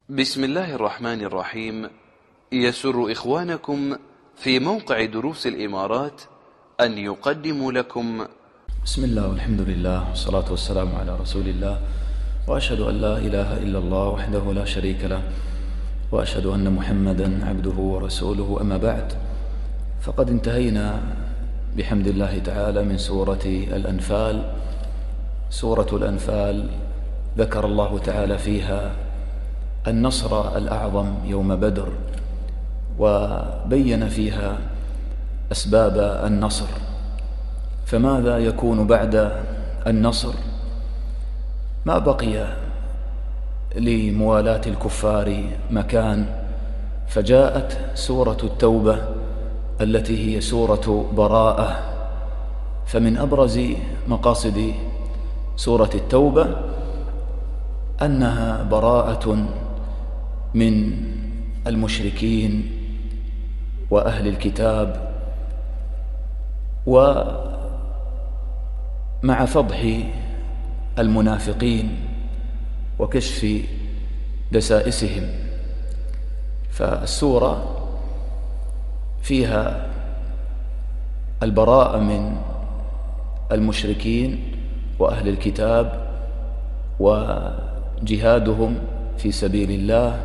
بسم الله الرحمن الرحيم. يسر إخوانكم في موقع دروس الإمارات أن يقدموا لكم بسم الله والحمد لله والصلاة والسلام على رسول الله، وأشهد أن لا إله إلا الله وحده لا شريك له، وأشهد أن محمدا عبده ورسوله. أما بعد، فقد انتهينا بحمد الله تعالى من سورة الأنفال. سورة الأنفال ذكر الله تعالى فيها النصر الأعظم يوم بدر، وبين فيها أسباب النصر. فماذا يكون بعد النصر؟ ما بقي لموالاة الكفار مكان، فجاءت سورة التوبة التي هي سورة براءة. فمن أبرز مقاصد سورة التوبة أنها براءة من المشركين وأهل الكتاب، ومع فضح المنافقين وكشف دسائسهم. فالسورة فيها البراءة من المشركين وأهل الكتاب وجهادهم في سبيل الله.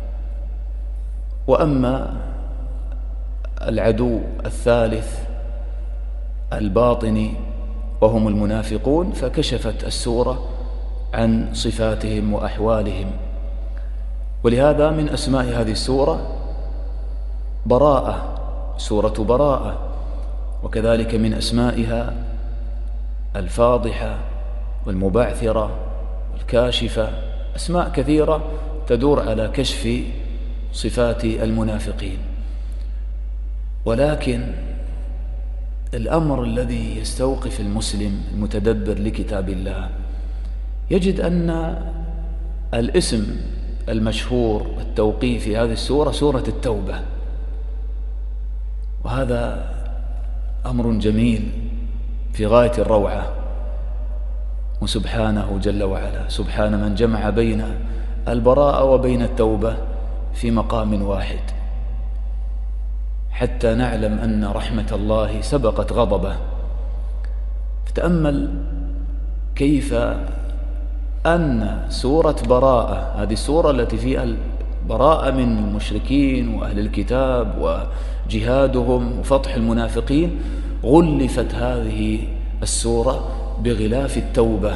وأما العدو الثالث الباطني وهم المنافقون، فكشفت السورة عن صفاتهم وأحوالهم. ولهذا من أسماء هذه السورة براءة، سورة براءة. وكذلك من أسمائها الفاضحة والمبعثرة والكاشفة، أسماء كثيرة تدور على كشف صفات المنافقين. ولكن الأمر الذي يستوقف المسلم المتدبر لكتاب الله يجد أن الاسم المشهور التوقيفي في هذه السورة سورة التوبة، وهذا أمر جميل في غاية الروعة. وسبحانه جل وعلا، سبحان من جمع بين البراءة وبين التوبة في مقام واحد، حتى نعلم أن رحمة الله سبقت غضبه. فتأمل كيف أن سورة براءة، هذه السورة التي فيها البراءة من المشركين وأهل الكتاب وجهادهم وفتح المنافقين، غلفت هذه السورة بغلاف التوبة،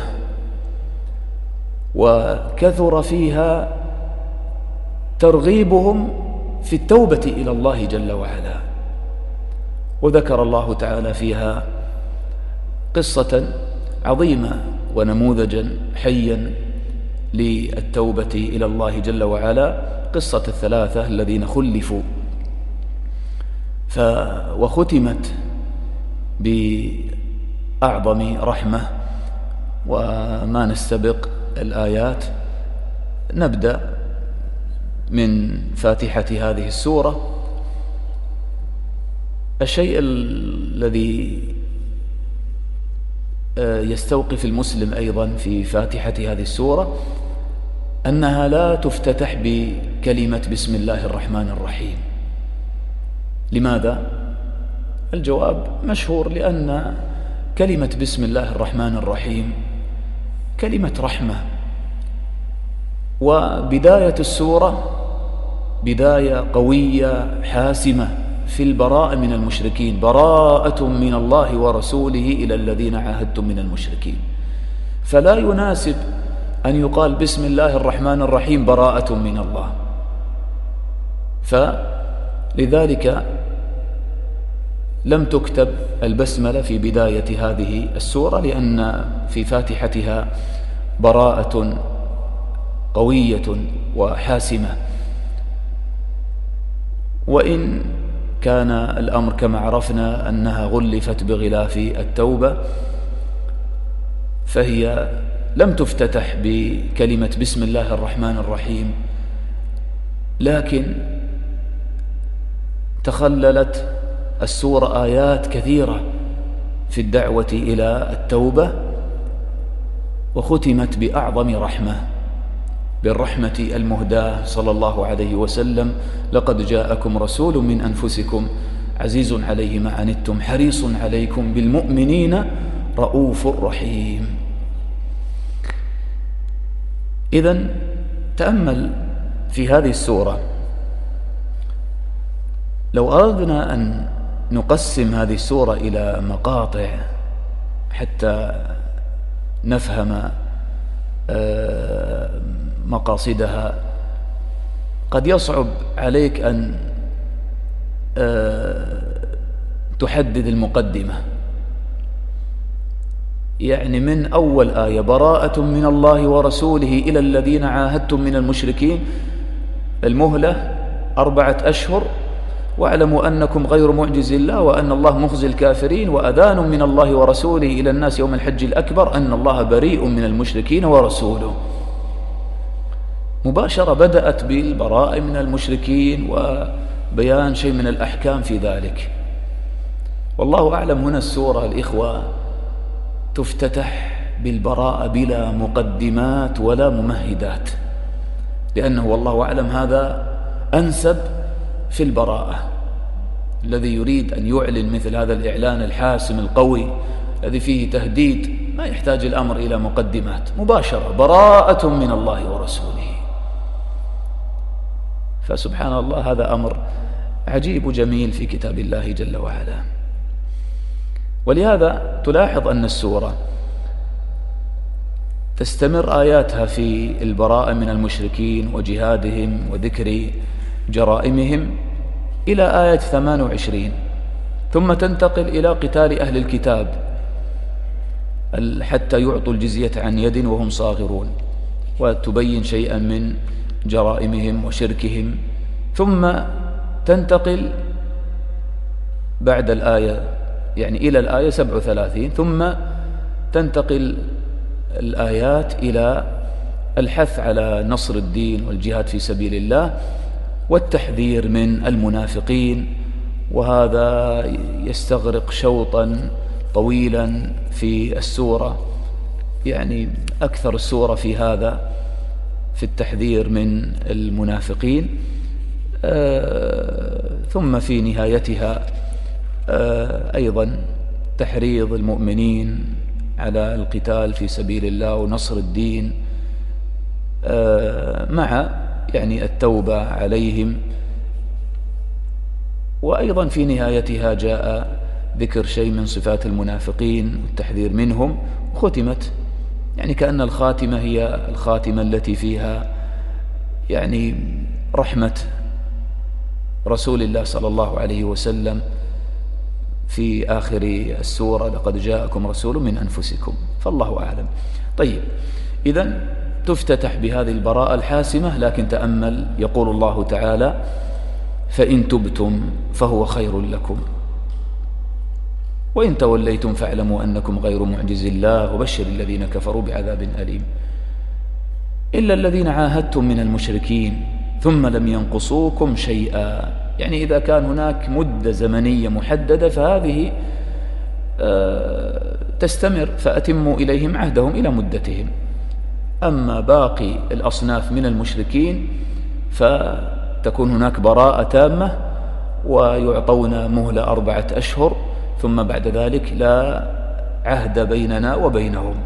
وكثر فيها ترغيبهم في التوبة إلى الله جل وعلا. وذكر الله تعالى فيها قصة عظيمة ونموذجا حيا للتوبة إلى الله جل وعلا، قصة الثلاثة الذين خلفوا. وختمت بأعظم رحمة. وما نستبق الآيات، نبدأ من فاتحة هذه السورة. الشيء الذي يستوقف المسلم أيضا في فاتحة هذه السورة أنها لا تفتتح بكلمة بسم الله الرحمن الرحيم. لماذا؟ الجواب مشهور، لأن كلمة بسم الله الرحمن الرحيم كلمة رحمة، وبداية السورة بداية قوية حاسمة في البراءة من المشركين، براءة من الله ورسوله إلى الذين عاهدتم من المشركين. فلا يناسب أن يقال بسم الله الرحمن الرحيم براءة من الله. فلذلك لم تكتب البسملة في بداية هذه السورة، لأن في فاتحتها براءة قوية وحاسمة. وإن كان الأمر كما عرفنا أنها غلفت بغلاف التوبة، فهي لم تفتتح بكلمة بسم الله الرحمن الرحيم، لكن تخللت السورة آيات كثيرة في الدعوة إلى التوبة، وختمت بأعظم رحمة بالرحمة المهداة صلى الله عليه وسلم: لقد جاءكم رسول من أنفسكم عزيز عليه ما عنتم حريص عليكم بالمؤمنين رؤوف رحيم. إذن تأمل في هذه السورة. لو أردنا أن نقسم هذه السورة إلى مقاطع حتى نفهم مقاصدها، قد يصعب عليك أن تحدد المقدمة. يعني من أول آية: براءة من الله ورسوله إلى الذين عاهدتم من المشركين، المهلة 4 أشهر، واعلموا أنكم غير معجز الله وأن الله مخزي الكافرين، وأذان من الله ورسوله إلى الناس يوم الحج الأكبر أن الله بريء من المشركين ورسوله. مباشرة بدأت بالبراءة من المشركين وبيان شيء من الأحكام في ذلك. والله أعلم هنا السورة الإخوة تفتتح بالبراءة بلا مقدمات ولا ممهدات، لأنه والله أعلم هذا أنسب في البراءة. الذي يريد أن يعلن مثل هذا الإعلان الحاسم القوي الذي فيه تهديد ما يحتاج الأمر إلى مقدمات، مباشرة براءة من الله ورسوله. فسبحان الله هذا أمر عجيب وجميل في كتاب الله جل وعلا. ولهذا تلاحظ أن السورة تستمر آياتها في البراءة من المشركين وجهادهم وذكر جرائمهم إلى آية 28، ثم تنتقل إلى قتال أهل الكتاب حتى يعطوا الجزية عن يد وهم صاغرون، وتبين شيئا من جرائمهم وشركهم، ثم تنتقل بعد الآية يعني إلى الآية 37، ثم تنتقل الآيات إلى الحث على نصر الدين والجهاد في سبيل الله والتحذير من المنافقين. وهذا يستغرق شوطا طويلا في السورة، يعني أكثر السورة في هذا، في التحذير من المنافقين. ثم في نهايتها أيضا تحريض المؤمنين على القتال في سبيل الله ونصر الدين، مع يعني التوبة عليهم. وأيضا في نهايتها جاء ذكر شيء من صفات المنافقين والتحذير منهم، ختمت يعني كأن الخاتمة هي الخاتمة التي فيها يعني رحمة رسول الله صلى الله عليه وسلم في آخر السورة: لقد جاءكم رسول من أنفسكم. فالله أعلم. طيب، إذن تفتتح بهذه البراءة الحاسمة، لكن تأمل يقول الله تعالى: فإن تبتم فهو خير لكم وإن توليتم فاعلموا أنكم غير معجز الله وبشر الذين كفروا بعذاب أليم. إلا الذين عاهدتم من المشركين ثم لم ينقصوكم شيئا، يعني إذا كان هناك مدة زمنية محددة فهذه تستمر، فأتموا إليهم عهدهم إلى مدتهم. أما باقي الأصناف من المشركين فتكون هناك براءة تامة ويعطون مهلة 4 أشهر، ثم بعد ذلك لا عهد بيننا وبينهم.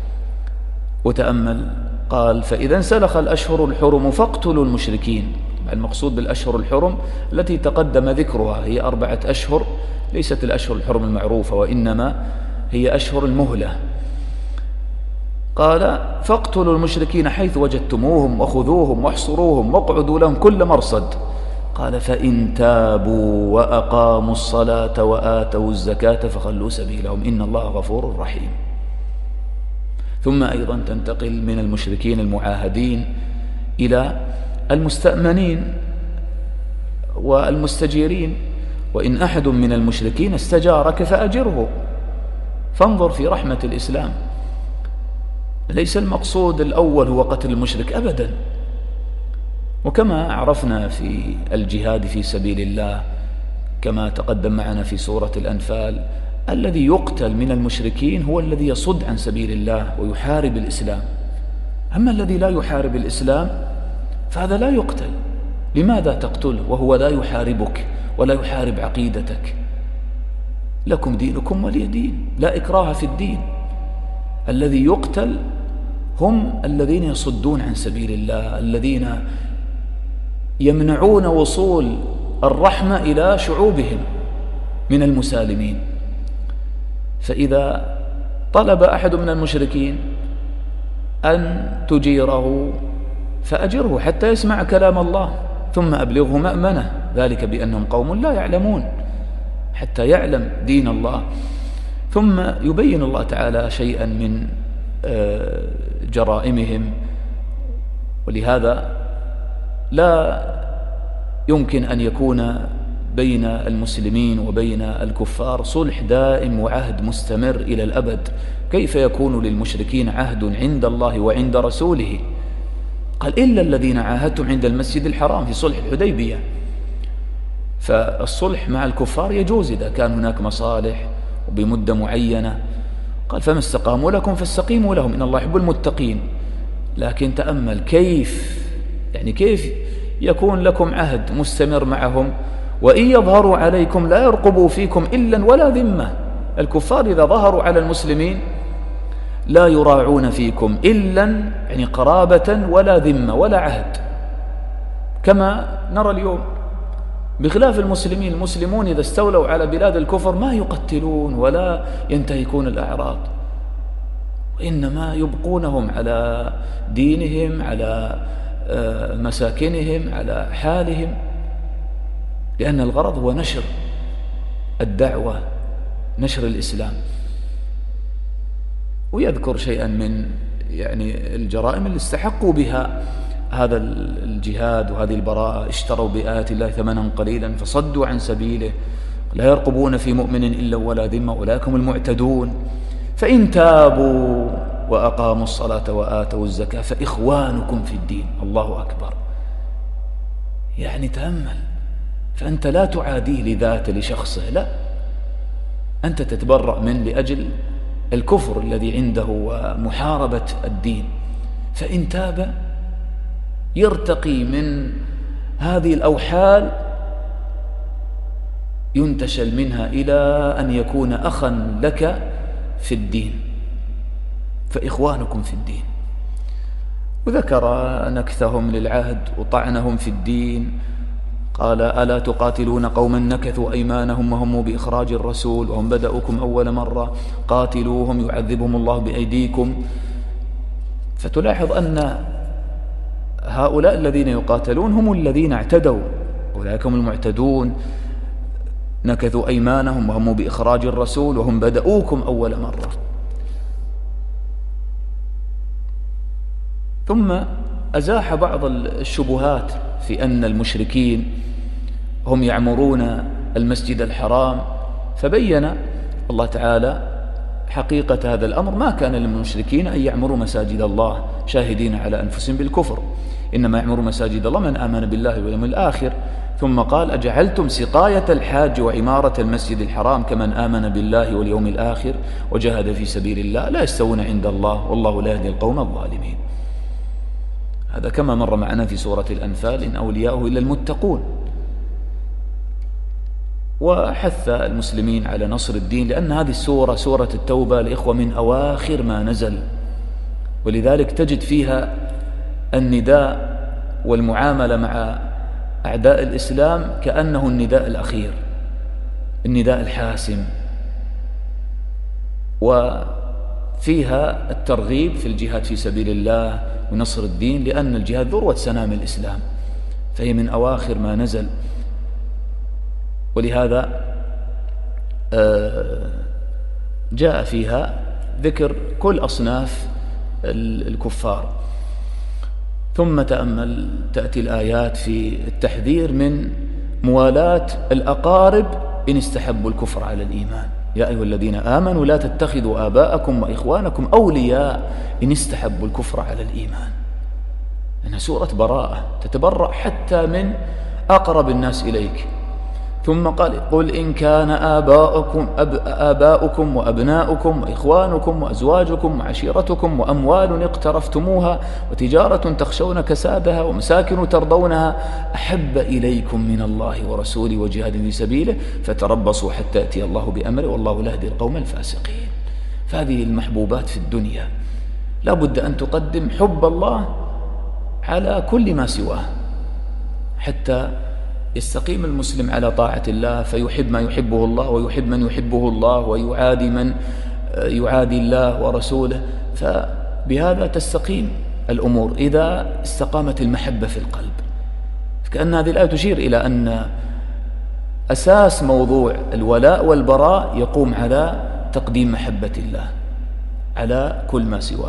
وتأمل قال: فإذا انسلخ الأشهر الحرم فاقتلوا المشركين. المقصود بالأشهر الحرم التي تقدم ذكرها هي 4 أشهر، ليست الأشهر الحرم المعروفة، وإنما هي أشهر المهلة. قال: فاقتلوا المشركين حيث وجدتموهم وخذوهم واحصروهم واقعدوا لهم كل مرصد. قال: فإن تابوا وأقاموا الصلاة وآتوا الزكاة فخلوا سبيلهم إن الله غفور رحيم. ثم أيضا تنتقل من المشركين المعاهدين إلى المستأمنين والمستجيرين: وإن أحد من المشركين استجارك فأجره. فانظر في رحمة الإسلام، ليس المقصود الأول هو قتل المشرك أبدا. وكما عرفنا في الجهاد في سبيل الله كما تقدم معنا في سورة الأنفال، الذي يقتل من المشركين هو الذي يصد عن سبيل الله ويحارب الإسلام، أما الذي لا يحارب الإسلام فهذا لا يقتل. لماذا تقتله وهو لا يحاربك ولا يحارب عقيدتك؟ لكم دينكم ولي دين، لا إكراه في الدين. الذي يقتل هم الذين يصدون عن سبيل الله، الذين يمنعون وصول الرحمة إلى شعوبهم من المسالمين. فإذا طلب أحد من المشركين أن تجيره فأجره حتى يسمع كلام الله، ثم أبلغه مأمنه، ذلك بأنهم قوم لا يعلمون، حتى يعلم دين الله. ثم يبين الله تعالى شيئا من جرائمهم. ولهذا لا يمكن أن يكون بين المسلمين وبين الكفار صلح دائم وعهد مستمر إلى الأبد. كيف يكون للمشركين عهد عند الله وعند رسوله؟ قال إلا الذين عاهدتم عند المسجد الحرام في صلح الحديبية. فالصلح مع الكفار يجوز إذا كان هناك مصالح وبمدة معينة. قال فما استقاموا لكم فاستقيموا لهم إن الله يحب المتقين. لكن تأمل كيف يكون لكم عهد مستمر معهم وإن يظهروا عليكم لا يرقبوا فيكم إلا ولا ذمة. الكفار إذا ظهروا على المسلمين لا يراعون فيكم إلا قرابة ولا ذمة ولا عهد، كما نرى اليوم. بخلاف المسلمين، المسلمون إذا استولوا على بلاد الكفر ما يقتلون ولا ينتهكون الأعراض، وإنما يبقونهم على دينهم، على مساكنهم، على حالهم، لأن الغرض هو نشر الدعوة، نشر الإسلام. ويذكر شيئا من الجرائم اللي استحقوا بها هذا الجهاد وهذه البراءة. اشتروا بآيات الله ثمنا قليلا فصدوا عن سبيله لا يرقبون في مؤمن إلا ولا ذمة أولئك هم المعتدون. فإن تابوا وأقاموا الصلاة وآتوا الزكاة فإخوانكم في الدين. الله أكبر. تأمل، فأنت لا تعاديه لذاته لشخصه، لا، أنت تتبرأ من لأجل الكفر الذي عنده ومحاربة الدين. فإن تاب يرتقي من هذه الأوحال، ينتشل منها إلى أن يكون أخا لك في الدين، فإخوانكم في الدين. وذكر نكثهم للعهد وطعنهم في الدين. قال ألا تقاتلون قوما نكثوا أيمانهم وهموا بإخراج الرسول وهم بدأوكم أول مرة قاتلوهم يعذبهم الله بأيديكم. فتلاحظ أن هؤلاء الذين يقاتلون هم الذين اعتدوا، أولئك هم المعتدون. نكثوا أيمانهم وهموا بإخراج الرسول وهم بدأوكم أول مرة. ثم أزاح بعض الشبهات في أن المشركين هم يعمرون المسجد الحرام، فبين الله تعالى حقيقة هذا الأمر. ما كان للمشركين أن يعمروا مساجد الله شاهدين على أنفسهم بالكفر، إنما يعمر مساجد الله من آمن بالله واليوم الآخر. ثم قال أجعلتم سقاية الحاج وعمارة المسجد الحرام كمن آمن بالله واليوم الآخر وجاهد في سبيل الله لا يستوون عند الله والله لا يهدي القوم الظالمين. هذا كما مر معنا في سورة الأنفال إن أولياؤه إلا المتقون. وحث المسلمين على نصر الدين، لأن هذه السورة سورة التوبة الإخوة من أواخر ما نزل، ولذلك تجد فيها النداء والمعاملة مع أعداء الإسلام كأنه النداء الأخير، النداء الحاسم. وفيها الترغيب في الجهاد في سبيل الله ونصر الدين، لأن الجهاد ذروة سنام الإسلام، فهي من أواخر ما نزل. ولهذا جاء فيها ذكر كل أصناف الكفار. ثم تأمل تأتي الآيات في التحذير من موالاة الأقارب إن استحبوا الكفر على الإيمان. يا أيها الذين آمنوا لا تتخذوا آباءكم وإخوانكم أولياء إن استحبوا الكفر على الإيمان. إنها سورة براءة، تتبرأ حتى من أقرب الناس إليك. ثم قال قل إن كان آباؤكم وأبناؤكم وإخوانكم وأزواجكم وعشيرتكم وأموال اقترفتموها وتجارة تخشون كسادها ومساكن ترضونها أحب إليكم من الله ورسوله وجهاد في سبيله فتربصوا حتى يأتي الله بأمره والله لا يهدي القوم الفاسقين. فهذه المحبوبات في الدنيا لا بد أن تقدم حب الله على كل ما سواه حتى يستقيم المسلم على طاعة الله، فيحب ما يحبه الله ويحب من يحبه الله ويعادي من يعادي الله ورسوله. فبهذا تستقيم الأمور إذا استقامت المحبة في القلب. كأن هذه الآية تشير إلى أن أساس موضوع الولاء والبراء يقوم على تقديم محبة الله على كل ما سواه.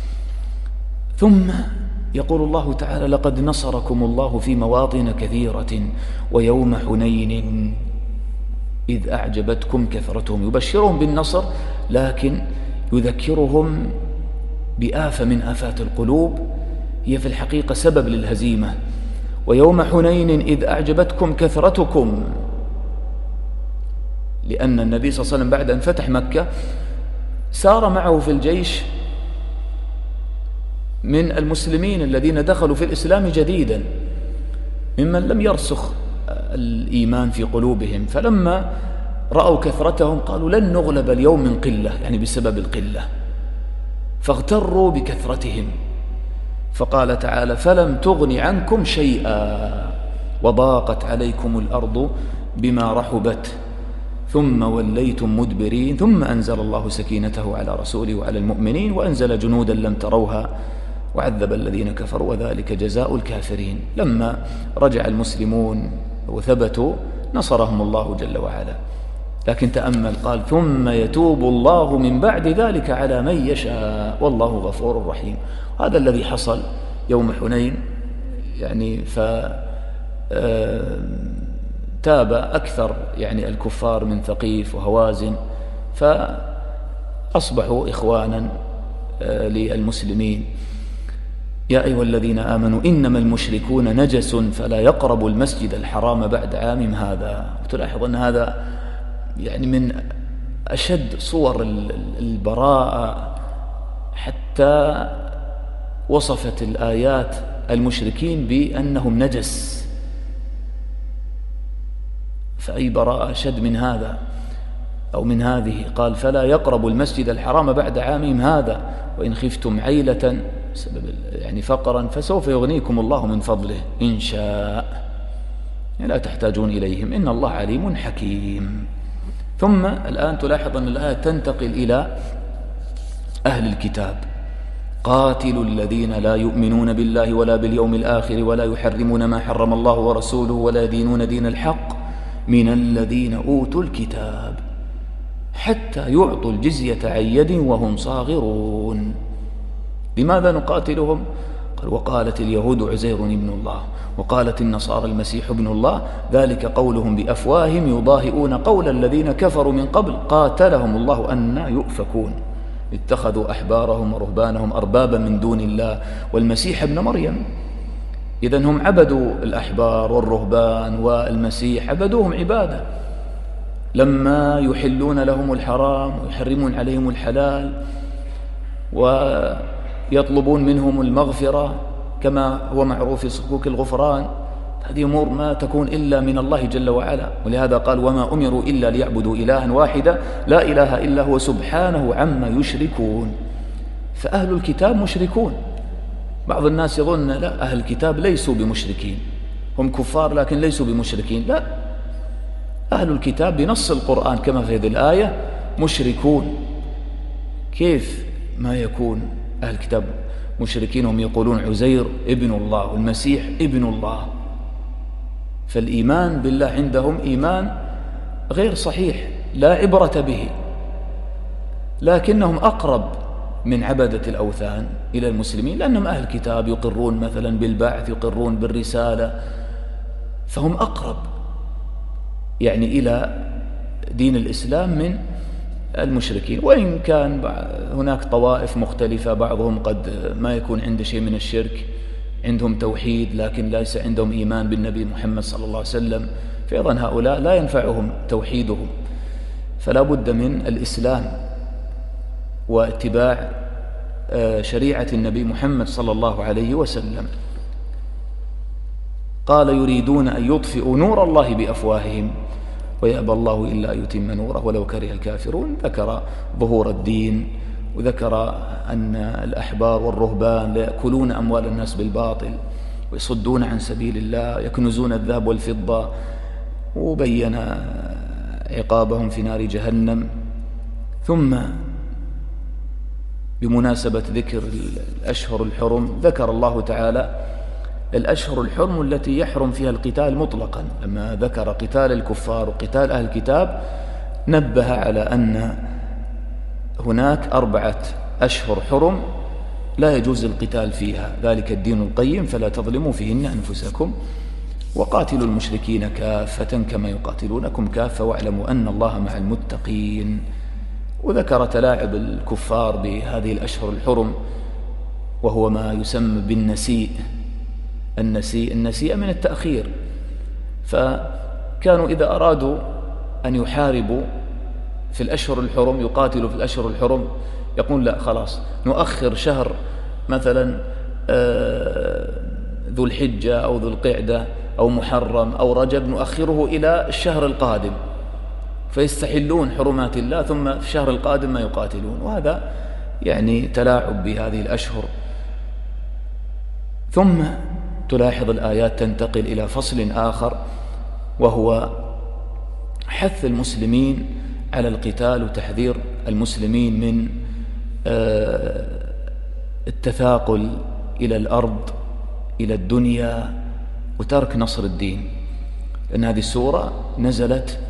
ثم يقول الله تعالى لقد نصركم الله في مواطن كثيرة ويوم حنين إذ أعجبتكم كثرتهم. يبشرهم بالنصر لكن يذكرهم بآفة من آفات القلوب هي في الحقيقة سبب للهزيمة. ويوم حنين إذ أعجبتكم كثرتكم، لأن النبي صلى الله عليه وسلم بعد أن فتح مكة سار معه في الجيش من المسلمين الذين دخلوا في الإسلام جديدا ممن لم يرسخ الإيمان في قلوبهم، فلما رأوا كثرتهم قالوا لن نغلب اليوم من قلة، يعني بسبب القلة، فاغتروا بكثرتهم. فقال تعالى فلم تغن عنكم شيئا وضاقت عليكم الأرض بما رحبت ثم وليتم مدبرين ثم أنزل الله سكينته على رسوله وعلى المؤمنين وأنزل جنودا لم تروها وعذب الذين كفروا وذلك جزاء الكافرين. لما رجع المسلمون وثبتوا نصرهم الله جل وعلا. لكن تأمل قال ثم يتوب الله من بعد ذلك على من يشاء والله غفور رحيم. هذا الذي حصل يوم حنين، يعني تاب أكثر يعني الكفار من ثقيف وهوازن فأصبحوا إخوانا للمسلمين. يا أيها الذين آمنوا إنما المشركون نجس فلا يقربوا المسجد الحرام بعد عامهم هذا. وتلاحظ أن هذا يعني من أشد صور البراءة، حتى وصفت الآيات المشركين بأنهم نجس، فأي براءة أشد من هذا أو من هذه. قال فلا يقربوا المسجد الحرام بعد عامهم هذا وإن خفتم عيلة سبب يعني فقرا فسوف يغنيكم الله من فضله إن شاء، لا تحتاجون إليهم إن الله عليم حكيم. ثم الآن تلاحظ أن الآية تنتقل إلى أهل الكتاب قاتلوا الذين لا يؤمنون بالله ولا باليوم الآخر ولا يحرمون ما حرم الله ورسوله ولا يدينون دين الحق من الذين أوتوا الكتاب حتى يعطوا الجزية عن يد وهم صاغرون. لماذا نقاتلهم؟ قال وقالت اليهود عزير ابن الله وقالت النصارى المسيح ابن الله ذلك قولهم بأفواههم يضاهئون قول الذين كفروا من قبل قاتلهم الله أنى يؤفكون اتخذوا أحبارهم ورهبانهم أربابا من دون الله والمسيح ابن مريم. إذن هم عبدوا الأحبار والرهبان والمسيح عبدوهم عبادة، لما يحلون لهم الحرام ويحرمون عليهم الحلال ويطلبون منهم المغفرة كما هو معروف في صكوك الغفران. هذه أمور ما تكون إلا من الله جل وعلا، ولهذا قال وما أمروا إلا ليعبدوا إلها واحدا لا إله إلا هو سبحانه عما يشركون. فأهل الكتاب مشركون. بعض الناس يظن لا أهل الكتاب ليسوا بمشركين، هم كفار لكن ليسوا بمشركين. لا، أهل الكتاب بنص القرآن كما في هذه الآية مشركون. كيف ما يكون أهل الكتاب مشركين؟ هم يقولون عزير ابن الله والمسيح ابن الله. فالإيمان بالله عندهم إيمان غير صحيح لا عبرة به، لكنهم أقرب من عبدة الأوثان إلى المسلمين لأنهم أهل كتاب يقرون مثلا بالبعث يقرون بالرسالة، فهم أقرب يعني إلى دين الإسلام من المشركين. وإن كان هناك طوائف مختلفة بعضهم قد ما يكون عنده شيء من الشرك عندهم توحيد لكن ليس عندهم إيمان بالنبي محمد صلى الله عليه وسلم، فأيضا هؤلاء لا ينفعهم توحيدهم. فلا بد من الإسلام واتباع شريعة النبي محمد صلى الله عليه وسلم. قال يريدون أن يطفئوا نور الله بأفواههم ويأبى الله إلا أن يتم نوره ولو كره الكافرون. ذكر ظهور الدين، وذكر أن الأحبار والرهبان لا يأكلون أموال الناس بالباطل ويصدون عن سبيل الله، يكنزون الذهب والفضة، وبين عقابهم في نار جهنم. ثم بمناسبة ذكر الأشهر الحرم ذكر الله تعالى الأشهر الحرم التي يحرم فيها القتال مطلقا. لما ذكر قتال الكفار وقتال أهل الكتاب نبه على أن هناك 4 أشهر حرم لا يجوز القتال فيها، ذلك الدين القيم فلا تظلموا فيهن أنفسكم وقاتلوا المشركين كافة كما يقاتلونكم كافة واعلموا أن الله مع المتقين. وذكر تلاعب الكفار بهذه الأشهر الحرم، وهو ما يسمى بالنسيء. النسيء من التأخير، فكانوا إذا أرادوا أن يحاربوا في الأشهر الحرم، يقاتلوا في الأشهر الحرم، يقول لا خلاص نؤخر شهر مثلا ذو الحجة أو ذو القعدة أو محرم أو رجب، نؤخره إلى الشهر القادم، فيستحلون حرمات الله ثم في الشهر القادم ما يقاتلون. وهذا يعني تلاعب بهذه الأشهر. ثم تلاحظ الآيات تنتقل إلى فصل آخر، وهو حث المسلمين على القتال وتحذير المسلمين من التثاقل إلى الأرض إلى الدنيا وترك نصر الدين. لأن هذه السورة نزلت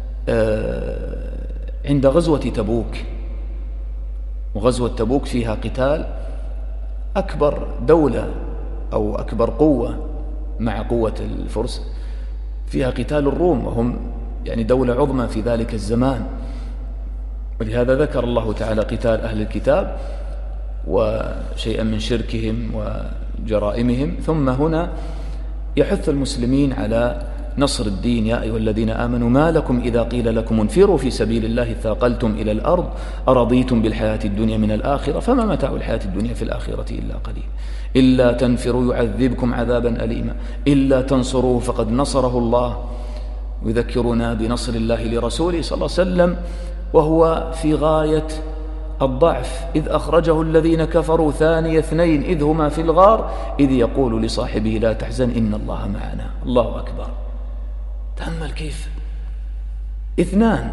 عند غزوة تبوك، وغزوة تبوك فيها قتال أكبر دولة أو أكبر قوة مع قوة الفرس، فيها قتال الروم وهم يعني دولة عظمى في ذلك الزمان. ولهذا ذكر الله تعالى قتال أهل الكتاب وشيئا من شركهم وجرائمهم، ثم هنا يحث المسلمين على نصر الدين. يا أيها الذين آمنوا ما لكم إذا قيل لكم انفروا في سبيل الله ثاقلتم إلى الأرض أرضيتم بالحياة الدنيا من الآخرة فما متاع الحياة الدنيا في الآخرة إلا قليل إلا تنفروا يعذبكم عذابا أليما إلا تنصروه فقد نصره الله. يذكرنا بنصر الله لرسوله صلى الله عليه وسلم وهو في غاية الضعف، إذ أخرجه الذين كفروا ثاني اثنين إذ هما في الغار إذ يقول لصاحبه لا تحزن إن الله معنا. الله أكبر. تأمل كيف 2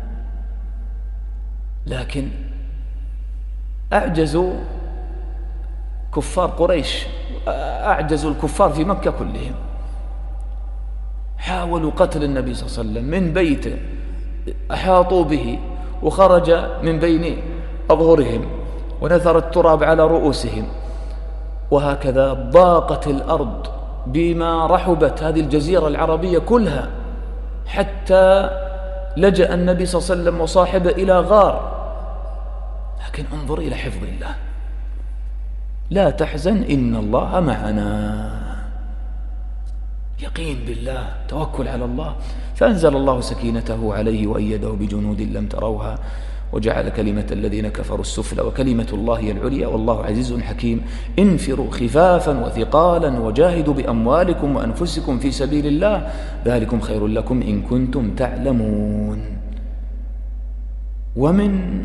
لكن أعجزوا كفار قريش، أعجزوا الكفار في مكة كلهم، حاولوا قتل النبي صلى الله عليه وسلم من بيته، أحاطوا به وخرج من بين أظهرهم ونثر التراب على رؤوسهم. وهكذا ضاقت الأرض بما رحبت هذه الجزيرة العربية كلها، حتى لجأ النبي صلى الله عليه وسلم وصاحبه إلى غار. لكن انظر إلى حفظ الله، لا تحزن إن الله معنا، يقين بالله، توكل على الله. فأنزل الله سكينته عليه وأيده بجنود لم تروها وجعل كلمة الذين كفروا السفلى وكلمة الله هي العليا والله عزيز حكيم. انفروا خفافا وثقالا وجاهدوا بأموالكم وأنفسكم في سبيل الله ذلكم خير لكم إن كنتم تعلمون. ومن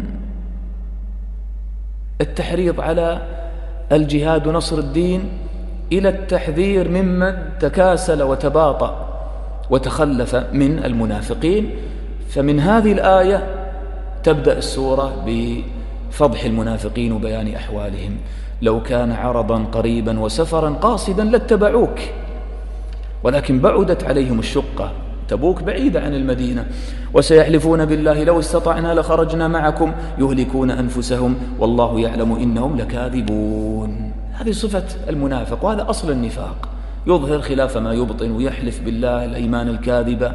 التحريض على الجهاد ونصر الدين إلى التحذير ممن تكاسل وتباطأ وتخلف من المنافقين. فمن هذه الآية تبدأ السورة بفضح المنافقين وبيان أحوالهم. لو كان عرضا قريبا وسفرا قاصدا لاتبعوك ولكن بعدت عليهم الشقة، تبوك بعيدة عن المدينة، وسيحلفون بالله لو استطعنا لخرجنا معكم يهلكون أنفسهم والله يعلم إنهم لكاذبون. هذه صفة المنافق وهذا أصل النفاق، يظهر خلاف ما يبطن ويحلف بالله الأيمان الكاذبة.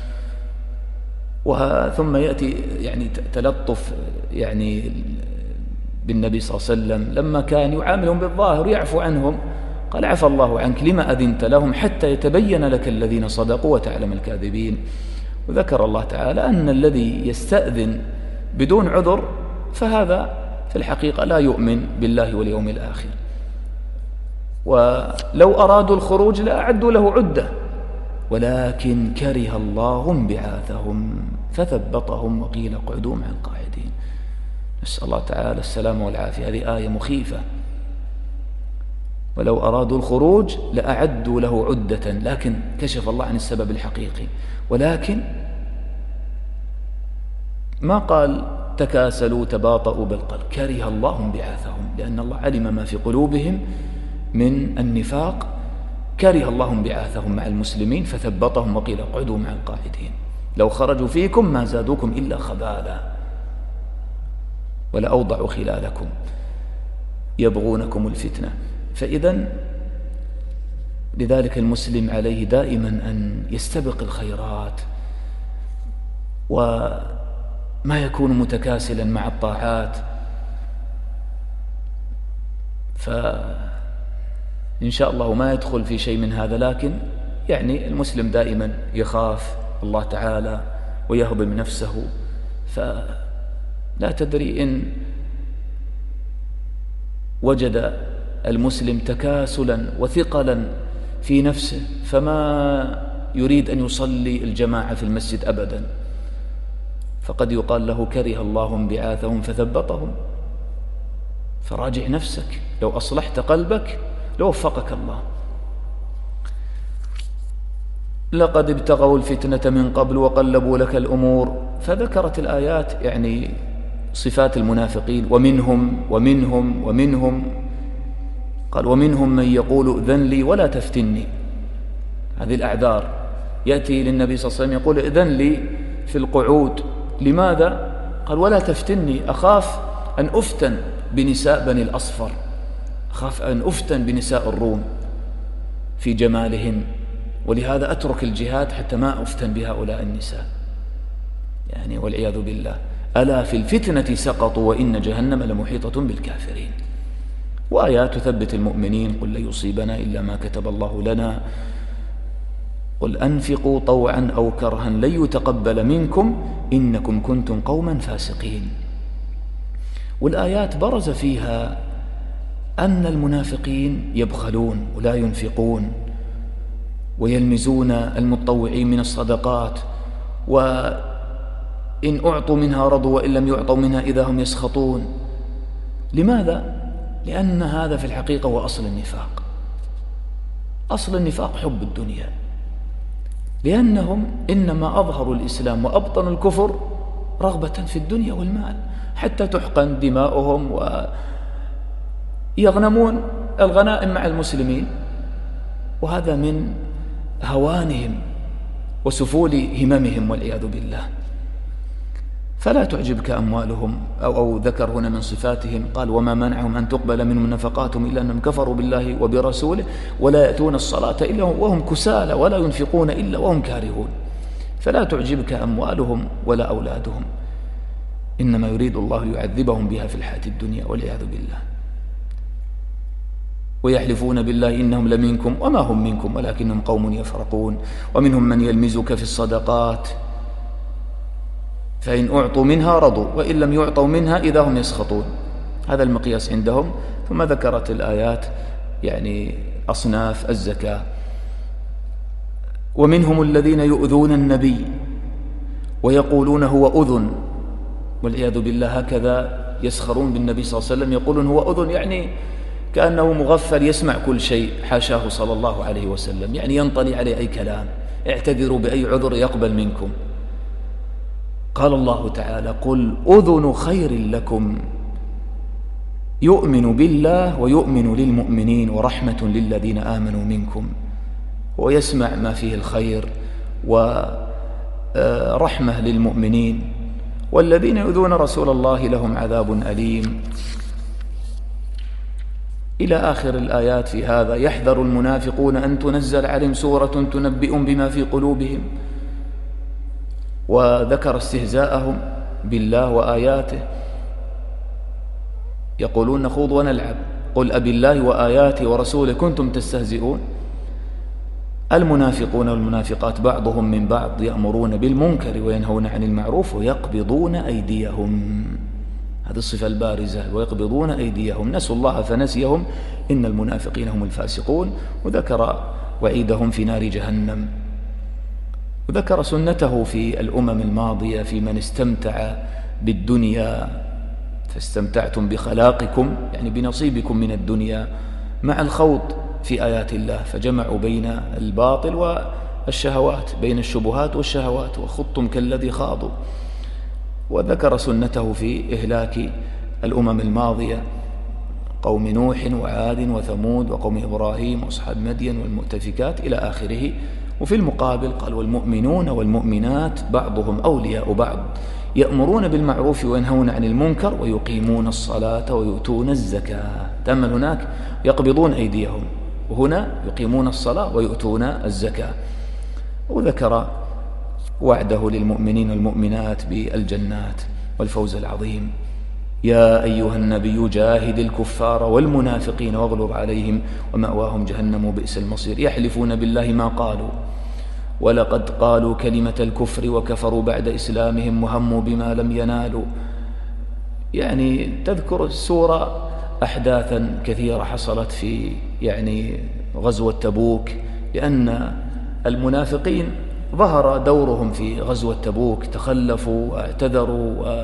ثم يأتي يعني تلطف يعني بالنبي صلى الله عليه وسلم لما كان يعاملهم بالظاهر يعفو عنهم قال عفى الله عنك لما أذنت لهم حتى يتبين لك الذين صدقوا وتعلم الكاذبين. وذكر الله تعالى أن الذي يستأذن بدون عذر فهذا في الحقيقة لا يؤمن بالله واليوم الآخر. ولو أرادوا الخروج لأعدوا له عدة ولكن كره الله انبعاثهم فثبطهم وقيل اقعدوا مع القاعدين. نسأل الله تعالى السلامة والعافية. هذه آية مخيفة. ولو أرادوا الخروج لأعدوا له عدة، لكن كشف الله عن السبب الحقيقي. ولكن ما قال تكاسلوا تباطؤوا، بل قال كره الله انبعاثهم، لأن الله علم ما في قلوبهم من النفاق. كره الله انبعاثهم مع المسلمين فثبطهم وقيل اقعدوا مع القاعدين. لو خرجوا فيكم ما زادوكم إلا خبالا ولأوضعوا خلالكم يبغونكم الفتنة. فإذا لذلك المسلم عليه دائما أن يستبق الخيرات وما يكون متكاسلا مع الطاعات. فإن شاء الله ما يدخل في شيء من هذا، لكن يعني المسلم دائما يخاف الله تعالى ويهضم نفسه. فلا تدري إن وجد المسلم تكاسلا وثقلا في نفسه فما يريد أن يصلي الجماعة في المسجد أبدا، فقد يقال له كره الله انبعاثهم فثبطهم. فراجع نفسك، لو أصلحت قلبك لوفقك الله. لقد ابتغوا الفتنة من قبل وقلبوا لك الأمور. فذكرت الآيات يعني صفات المنافقين، ومنهم قال ومنهم من يقول إذن لي ولا تفتني. هذه الأعذار. يأتي للنبي صلى الله عليه وسلم يقول إذن لي في القعود. لماذا؟ قال ولا تفتني، أخاف أن أفتن بنساء بني الأصفر، أخاف أن أفتن بنساء الروم في جمالهن، ولهذا أترك الجهاد حتى ما أفتن بهؤلاء النساء يعني والعياذ بالله. ألا في الفتنة سقطوا وإن جهنم لمحيطة بالكافرين. وآيات تثبت المؤمنين قل لن يصيبنا إلا ما كتب الله لنا قل أنفقوا طوعا أو كرها لن يتقبل منكم إنكم كنتم قوما فاسقين. والآيات برز فيها أن المنافقين يبخلون ولا ينفقون ويلمزون المتطوعين من الصدقات، وإن أعطوا منها رضوا وإن لم يعطوا منها إذا هم يسخطون. لماذا؟ لأن هذا في الحقيقة هو أصل النفاق. أصل النفاق حب الدنيا، لأنهم إنما أظهروا الإسلام وأبطنوا الكفر رغبة في الدنيا والمال، حتى تحقن دماؤهم ويغنمون الغنائم مع المسلمين، وهذا من هوانهم وسفول هممهم والعياذ بالله. فلا تعجبك أموالهم أو ذكر هنا من صفاتهم قال وما منعهم أن تقبل منهم نفقاتهم إلا أنهم كفروا بالله وبرسوله ولا يأتون الصلاة إلا وهم كسالى ولا ينفقون إلا وهم كارهون. فلا تعجبك أموالهم ولا أولادهم، إنما يريد الله يعذبهم بها في الحياة الدنيا والعياذ بالله. ويحلفون بالله إنهم لمنكم وما هم منكم ولكنهم قوم يفرقون. ومنهم من يلمزك في الصدقات فإن أعطوا منها رضوا وإن لم يعطوا منها إذا هم يسخطون. هذا المقياس عندهم. ثم ذكرت الآيات يعني أصناف الزكاة. ومنهم الذين يؤذون النبي ويقولون هو أذن، والعياذ بالله. هكذا يسخرون بالنبي صلى الله عليه وسلم، يقولون هو أذن، يعني كأنه مغفل يسمع كل شيء، حاشاه صلى الله عليه وسلم، يعني ينطلي عليه أي كلام. اعتذروا بأي عذر يقبل منكم. قال الله تعالى قل أذن خير لكم يؤمن بالله ويؤمن للمؤمنين ورحمة للذين آمنوا منكم. ويسمع ما فيه الخير ورحمة للمؤمنين. والذين يؤذون رسول الله لهم عذاب أليم إلى آخر الآيات. في هذا يحذر المنافقون أن تنزل عليهم سورة تنبئهم بما في قلوبهم، وذكر استهزاءهم بالله وآياته. يقولون نخوض ونلعب قل أبي الله وآياته ورسوله كنتم تستهزئون. المنافقون والمنافقات بعضهم من بعض يأمرون بالمنكر وينهون عن المعروف ويقبضون أيديهم، هذه الصفة البارزة، ويقبضون أيديهم، نسوا الله فنسيهم إن المنافقين هم الفاسقون. وذكر وعيدهم في نار جهنم، وذكر سنته في الأمم الماضية في من استمتع بالدنيا، فاستمتعتم بخلاقكم يعني بنصيبكم من الدنيا مع الخوض في آيات الله، فجمعوا بين الباطل والشهوات، بين الشبهات والشهوات، وخضتم كالذي خاضوا. وذكر سنته في إهلاك الأمم الماضية، قوم نوح وعاد وثمود وقوم إبراهيم وأصحاب مدين والمؤتفكات إلى آخره. وفي المقابل قال والمؤمنون والمؤمنات بعضهم أولياء بعض يأمرون بالمعروف وينهون عن المنكر ويقيمون الصلاة ويؤتون الزكاة. تأمل هناك يقبضون أيديهم، وهنا يقيمون الصلاة ويؤتون الزكاة. وذكر وعده للمؤمنين والمؤمنات بالجنات والفوز العظيم. يا أيها النبي جاهد الكفار والمنافقين واغلظ عليهم ومأواهم جهنم وبئس المصير. يحلفون بالله ما قالوا ولقد قالوا كلمة الكفر وكفروا بعد إسلامهم وهموا بما لم ينالوا. يعني تذكر السورة أحداثا كثيرة حصلت في غزوة تبوك، لأن المنافقين ظهر دورهم في غزوة تبوك، تخلفوا واعتذروا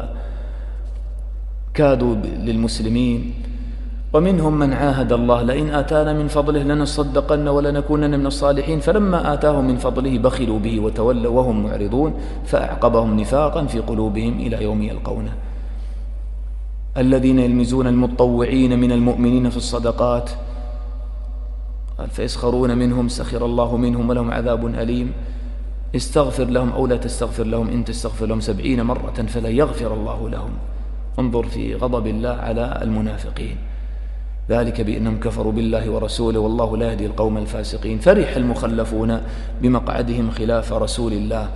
وكادوا للمسلمين. ومنهم من عاهد الله لئن آتانا من فضله لنصدقن ولنكونن من الصالحين، فلما آتاهم من فضله بخلوا به وتولوا وهم معرضون فأعقبهم نفاقا في قلوبهم إلى يوم يلقونه. الذين يلمزون المتطوعين من المؤمنين في الصدقات فيسخرون منهم سخر الله منهم ولهم عذاب أليم. استغفر لهم أو لا تستغفر لهم إن تستغفر لهم 70 مرة فلا يغفر الله لهم. انظر في غضب الله على المنافقين، ذلك بأنهم كفروا بالله ورسوله والله لا يهدي القوم الفاسقين. فرح المخلفون بمقعدهم خلاف رسول الله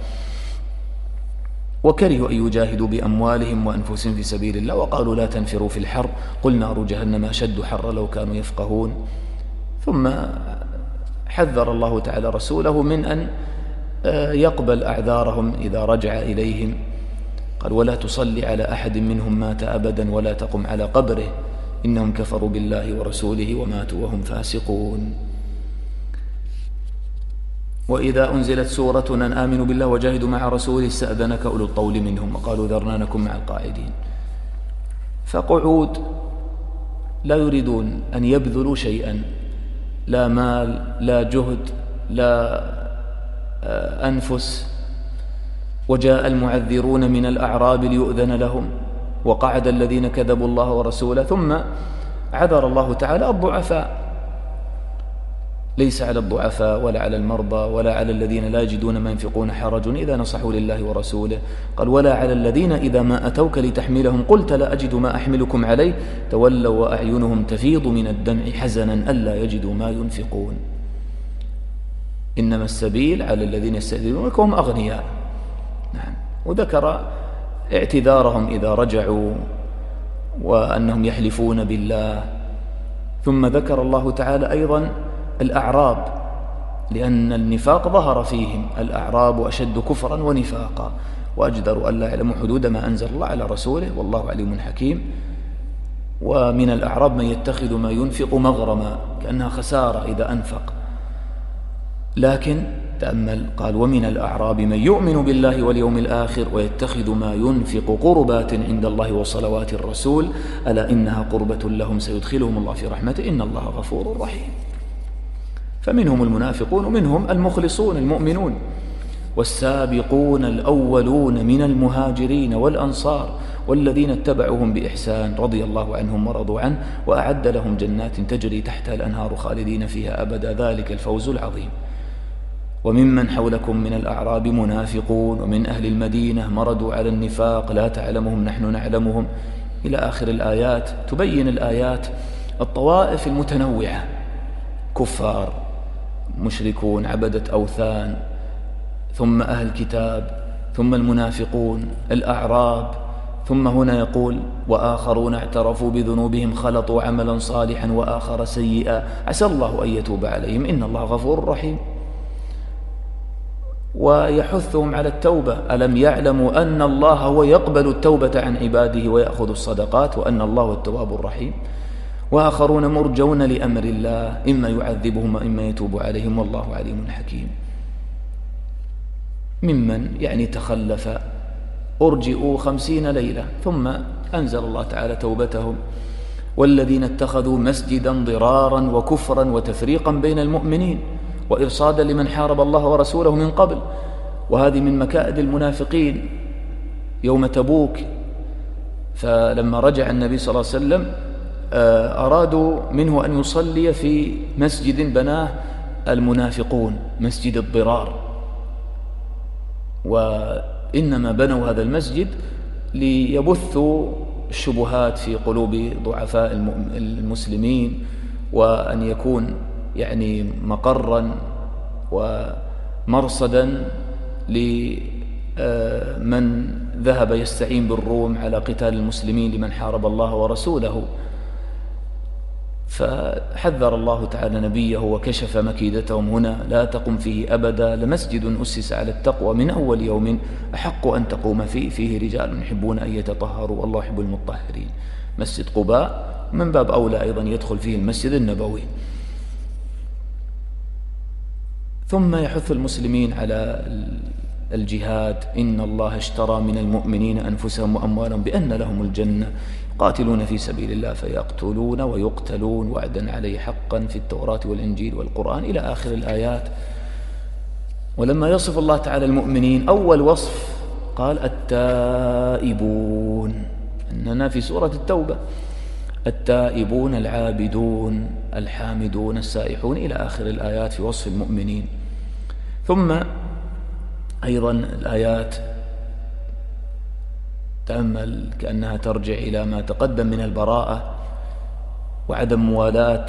وكرهوا أن يجاهدوا بأموالهم وأنفسهم في سبيل الله وقالوا لا تنفروا في الحر قل نار جهنم أشد حر لو كانوا يفقهون. ثم حذر الله تعالى رسوله من أن يقبل أعذارهم إذا رجع إليهم، قال ولا تصلي على أحد منهم مات أبدا ولا تقم على قبره إنهم كفروا بالله ورسوله وماتوا وهم فاسقون. وإذا أنزلت سورة أن آمنوا بالله وجاهدوا مع رسوله استأذنك أولو الطول منهم وقالوا ذرنا نكن مع القاعدين. فقعود لا يريدون أن يبذلوا شيئا، لا مال لا جهد لا أنفس. وجاء المعذرون من الأعراب ليؤذن لهم وقعد الذين كذبوا الله ورسوله. ثم عذر الله تعالى الضعفاء، ليس على الضعفاء ولا على المرضى ولا على الذين لا يجدون ما ينفقون حرج إذا نصحوا لله ورسوله. قال ولا على الذين إذا ما أتوك لتحملهم قلت لا أجد ما أحملكم عليه تولوا وأعينهم تفيض من الدمع حزنا ألا يجدوا ما ينفقون. إنما السبيل على الذين يستأذنونك وهم أغنياء. نعم. وذكر اعتذارهم إذا رجعوا وأنهم يحلفون بالله. ثم ذكر الله تعالى أيضا الأعراب، لأن النفاق ظهر فيهم، الأعراب أشد كفرا ونفاقا وأجدر أن لا يعلموا حدود ما أنزل الله على رسوله والله عليم حكيم. ومن الأعراب من يتخذ ما ينفق مغرما كأنها خسارة إذا أنفق، لكن تأمل قال ومن الأعراب من يؤمن بالله واليوم الآخر ويتخذ ما ينفق قربات عند الله وصلوات الرسول ألا إنها قربة لهم سيدخلهم الله في رحمته إن الله غفور رحيم. فمنهم المنافقون ومنهم المخلصون المؤمنون. والسابقون الأولون من المهاجرين والأنصار والذين اتبعوهم بإحسان رضي الله عنهم ورضوا عنه وأعد لهم جنات تجري تحتها الأنهار خالدين فيها أبدا ذلك الفوز العظيم. وممن حولكم من الأعراب منافقون ومن أهل المدينة مردوا على النفاق لا تعلمهم نحن نعلمهم إلى آخر الآيات. تبين الآيات الطوائف المتنوعة، كفار مشركون عبدة أوثان ثم أهل الكتاب ثم المنافقون الأعراب ثم هنا يقول وآخرون اعترفوا بذنوبهم خلطوا عملا صالحا وآخر سيئا عسى الله أن يتوب عليهم إن الله غفور رحيم. ويحثهم على التوبة: ألم يعلموا أن الله هو يقبل التوبة عن عباده ويأخذ الصدقات وأن الله هو التواب الرحيم. وآخرون مرجون لأمر الله إما يعذبهم وإما يتوب عليهم والله عليم حكيم. ممن تخلف أرجئوا 50 ليلة ثم أنزل الله تعالى توبتهم: والذين اتخذوا مسجدا ضرارا وكفرا وتفريقا بين المؤمنين وإرصادا لمن حارب الله ورسوله من قبل. وهذه من مكائد المنافقين يوم تبوك، فلما رجع النبي صلى الله عليه وسلم أرادوا منه أن يصلي في مسجد بناه المنافقون، مسجد الضرار، وإنما بنوا هذا المسجد ليبثوا الشبهات في قلوب ضعفاء المسلمين، وأن يكون مقرا ومرصدا لمن ذهب يستعين بالروم على قتال المسلمين لمن حارب الله ورسوله. فحذر الله تعالى نبيه وكشف مكيدتهم هنا: لا تقم فيه أبدا، لمسجد أسس على التقوى من أول يوم أحق أن تقوم فيه رجال يحبون أن يتطهروا والله يحب المطهرين. مسجد قباء من باب أولى أيضا يدخل فيه المسجد النبوي. ثم يحث المسلمين على الجهاد: إن الله اشترى من المؤمنين أنفسهم وأموالهم بأن لهم الجنة قاتلون في سبيل الله فيقتلون ويقتلون وعدا عليه حقا في التوراة والإنجيل والقرآن إلى آخر الآيات. ولما يصف الله تعالى المؤمنين أول وصف قال: التائبون، أننا في سورة التوبة: التائبون العابدون الحامدون السائحون إلى آخر الآيات في وصف المؤمنين. ثم أيضا الآيات تأمل كأنها ترجع إلى ما تقدم من البراءة وعدم موالاة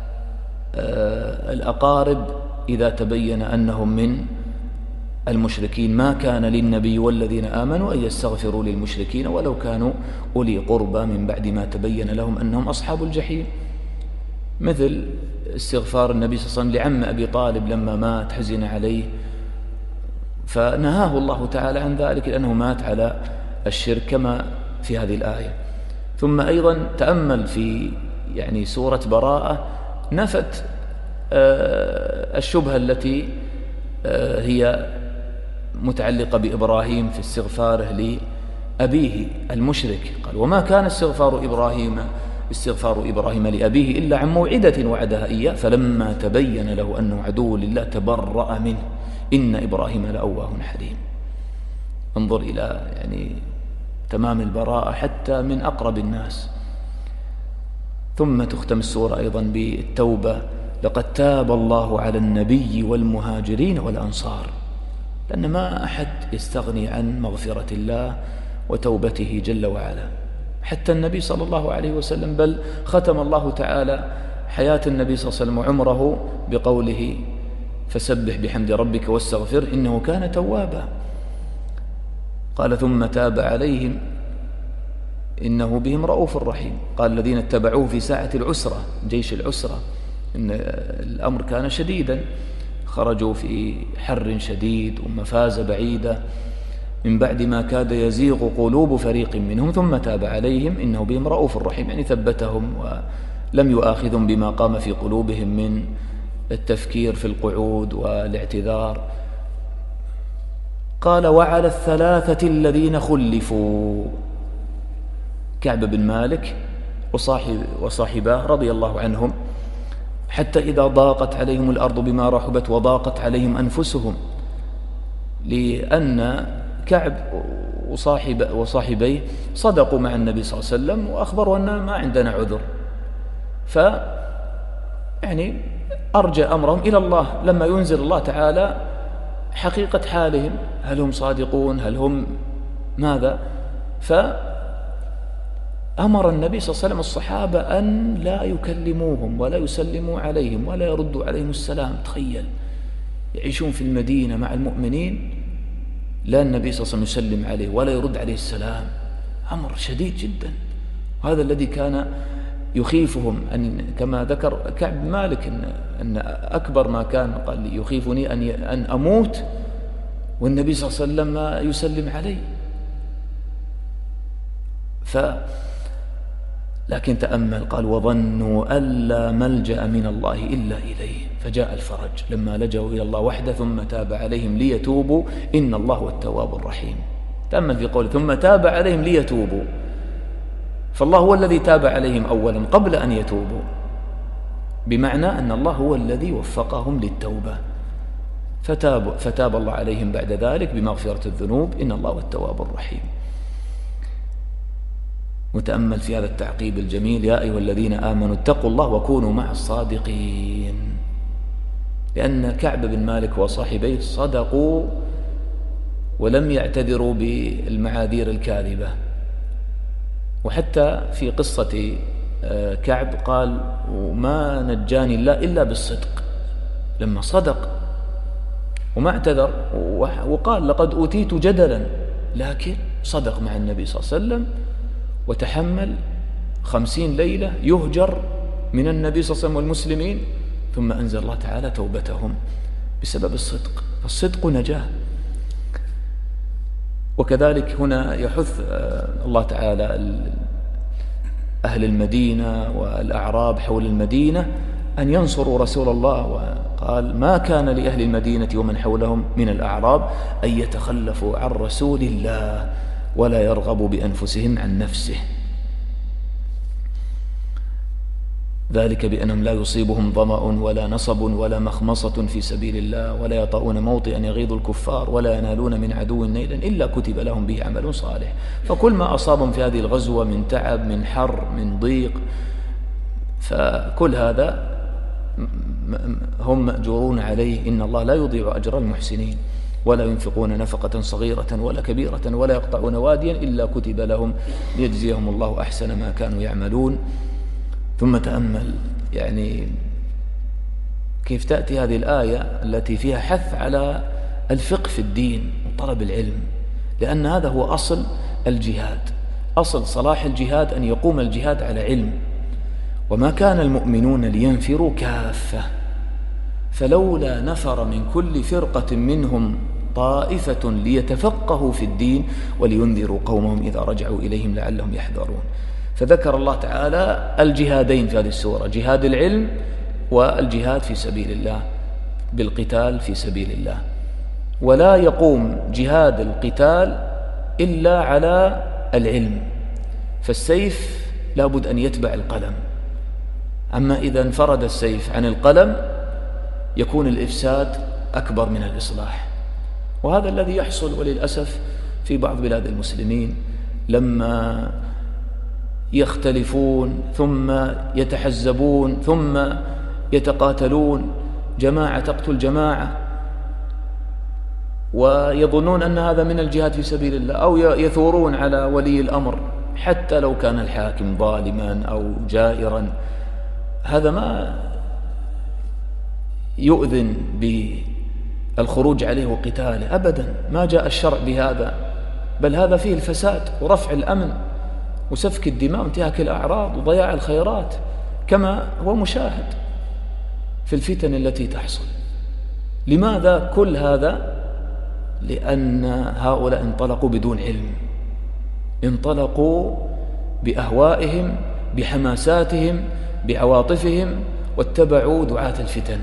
الأقارب إذا تبين أنهم من المشركين. ما كان للنبي والذين آمنوا أن يستغفروا للمشركين ولو كانوا أولي قربى من بعد ما تبين لهم أنهم أصحاب الجحيم، مثل استغفار النبي صلى الله عليه وسلم لعم أبي طالب لما مات حزن عليه، فنهاه الله تعالى عن ذلك لأنه مات على الشرك كما في هذه الآية. ثم أيضا تأمل في سورة براءة نفت الشبهة التي هي متعلقة بإبراهيم في استغفاره لأبيه المشرك. قال: وما كان استغفار إبراهيم لأبيه إلا عن موعدة وعدها إياه فلما تبين له أنه عدو لله تبرأ منه إن إبراهيم لأواه حليم. انظر إلى تمام البراءة حتى من أقرب الناس. ثم تختم السورة أيضا بالتوبة: لقد تاب الله على النبي والمهاجرين والأنصار، لأن ما أحد يستغني عن مغفرة الله وتوبته جل وعلا، حتى النبي صلى الله عليه وسلم، بل ختم الله تعالى حياة النبي صلى الله عليه وسلم وعمره بقوله: فسبح بحمد ربك واستغفر إنه كان توابا. قال: ثم تاب عليهم إنه بهم رؤوف رحيم. قال: الذين اتبعوه في ساعة العسرة، جيش العسرة، إن الأمر كان شديدا، خرجوا في حر شديد ومفازة بعيدة من بعد ما كاد يزيغ قلوب فريق منهم ثم تاب عليهم إنه بهم رؤوف رحيم، ثبتهم ولم يؤاخذهم بما قام في قلوبهم من التفكير في القعود والاعتذار. قال: وعلى الثلاثة الذين خلفوا، كعب بن مالك وصاحباه رضي الله عنهم، حتى إذا ضاقت عليهم الأرض بما رحبت وضاقت عليهم أنفسهم، لأن كعب وصاحبيه صدقوا مع النبي صلى الله عليه وسلم وأخبروا أن ما عندنا عذر، أرجى أمرهم إلى الله لما ينزل الله تعالى حقيقة حالهم، هل هم صادقون، هل هم ماذا. فأمر النبي صلى الله عليه وسلم الصحابة أن لا يكلموهم ولا يسلموا عليهم ولا يردوا عليهم السلام. تخيل يعيشون في المدينة مع المؤمنين، لا النبي صلى الله عليه وسلم يسلم عليه ولا يرد عليه السلام، أمر شديد جدا. وهذا الذي كان يخيفهم، أن كما ذكر كعب بن مالك أن أكبر ما كان قال يخيفني أن أموت والنبي صلى الله عليه وسلم ما يسلم علي. لكن تأمل، قال وظنوا أن لا ملجأ من الله إلا إليه فجاء الفرج لما لجأوا إلى الله وحده ثم تاب عليهم ليتوبوا إن الله هو التواب الرحيم. تأمل في قوله ثم تاب عليهم ليتوبوا، فالله هو الذي تاب عليهم أولا قبل أن يتوبوا، بمعنى أن الله هو الذي وفقهم للتوبة، فتاب الله عليهم بعد ذلك بمغفرة الذنوب إن الله هو التواب الرحيم. متأمل في هذا التعقيب الجميل، يا أيها الذين آمنوا اتقوا الله وكونوا مع الصادقين، لأن كعب بن مالك وصاحبيه صدقوا ولم يعتذروا بالمعاذير الكاذبة. وحتى في قصة كعب قال وما نجاني الله إلا بالصدق، لما صدق وما اعتذر وقال لقد أوتيت جدلا، لكن صدق مع النبي صلى الله عليه وسلم وتحمل 50 ليلة يهجر من النبي صلى الله عليه وسلم والمسلمين، ثم أنزل الله تعالى توبتهم بسبب الصدق. فالصدق نجاة. وكذلك هنا يحث الله تعالى أهل المدينة والأعراب حول المدينة أن ينصروا رسول الله، وقال ما كان لأهل المدينة ومن حولهم من الأعراب أن يتخلفوا عن رسول الله ولا يرغبوا بأنفسهم عن نفسه، ذلك بأنهم لا يصيبهم ظمأ ولا نصب ولا مخمصة في سبيل الله ولا يطؤون موطئا يغيظ الكفار ولا ينالون من عدو نيلا إلا كتب لهم به عمل صالح. فكل ما أصابهم في هذه الغزوة من تعب من حر من ضيق، فكل هذا هم مأجورون عليه، إن الله لا يضيع أجر المحسنين، ولا ينفقون نفقة صغيرة ولا كبيرة ولا يقطعون واديا إلا كتب لهم ليجزيهم الله أحسن ما كانوا يعملون. ثم تأمل يعني كيف تأتي هذه الآية التي فيها حث على الفقه في الدين وطلب العلم، لأن هذا هو أصل الجهاد. أصل صلاح الجهاد أن يقوم الجهاد على علم، وما كان المؤمنون لينفروا كافة فلولا نفر من كل فرقة منهم طائفة ليتفقهوا في الدين ولينذروا قومهم إذا رجعوا إليهم لعلهم يحذرون. فذكر الله تعالى الجهادين في هذه السورة، جهاد العلم والجهاد في سبيل الله بالقتال في سبيل الله. ولا يقوم جهاد القتال إلا على العلم، فالسيف لابد أن يتبع القلم، أما إذا انفرد السيف عن القلم يكون الإفساد أكبر من الإصلاح. وهذا الذي يحصل وللأسف في بعض بلاد المسلمين، لما يختلفون ثم يتحزبون ثم يتقاتلون، جماعة تقتل جماعة ويظنون أن هذا من الجهاد في سبيل الله، أو يثورون على ولي الأمر حتى لو كان الحاكم ظالما أو جائرا. هذا ما يؤذن بالخروج عليه وقتاله أبدا، ما جاء الشرع بهذا، بل هذا فيه الفساد ورفع الأمن وسفك الدماء وانتهاك الأعراض وضياع الخيرات، كما هو مشاهد في الفتن التي تحصل. لماذا كل هذا؟ لأن هؤلاء انطلقوا بدون علم، انطلقوا بأهوائهم بحماساتهم بعواطفهم واتبعوا دعاة الفتن.